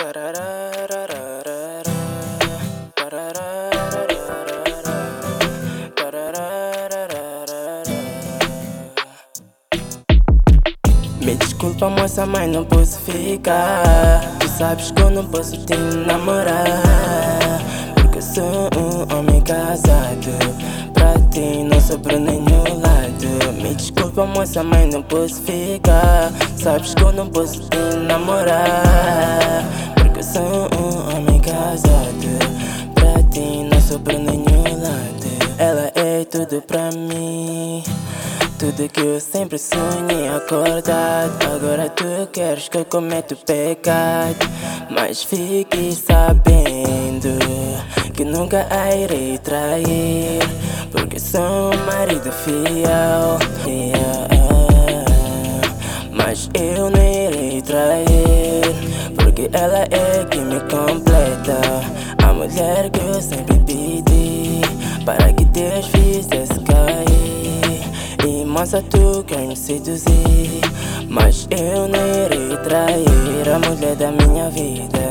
Me desculpa, moça, mas não posso ficar. Tu sabes que eu não posso te namorar, porque eu sou um homem casado. Pra ti não sobro nenhum lado. Me desculpa, moça, mas não posso ficar. Sabes que eu não posso te namorar, porque eu sou um homem casado. Pra ti não sobro nenhum lado. Ela é tudo pra mim, tudo que eu sempre sonhei acordado. Agora tu queres que eu cometa o pecado, mas fique sabendo que nunca a irei trair, porque sou um marido fiel. Mas eu não irei trair, porque ela é que me completa, a mulher que eu sempre pedi para que Deus fizesse cair. E moça, tu quer me seduzir, mas eu não irei trair a mulher da minha vida,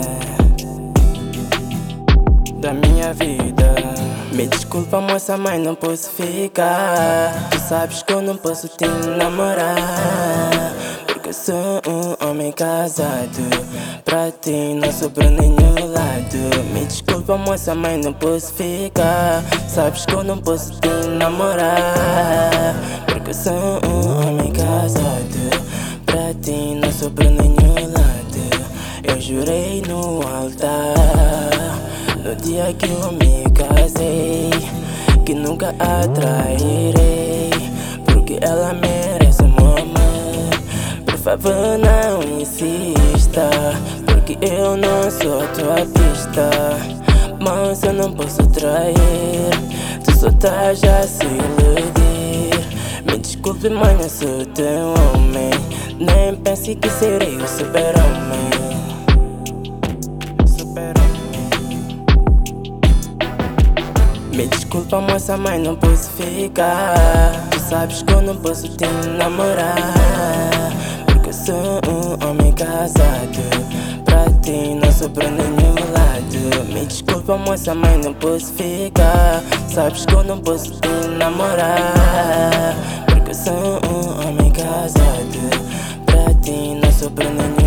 da minha vida. Me desculpa, moça, mas não posso ficar. Tu sabes que eu não posso te namorar, porque eu sou um homem casado. Pra ti não sobrou nenhum lado. Me desculpa, moça, mas não posso ficar. Sabes que eu não posso te namorar, porque eu sou um homem casado. Pra ti não sobrou nenhum lado. Eu jurei no altar, no dia que eu me casei, que nunca a trairei, porque ela merece um amor. Por favor, não insista, porque eu não sou tua pista. Mas eu não posso trair, tu só estás a se iludir. Me desculpe, mas não sou teu homem, nem pense que serei o super-homem. Me desculpa, moça, mas não posso ficar. Tu sabes que eu não posso te namorar, porque eu sou um homem casado. Pra ti não sobrou nenhum lado. Me desculpa, moça, mas não posso ficar. Sabes que eu não posso te namorar, porque eu sou um homem casado. Pra ti não sobrou nenhum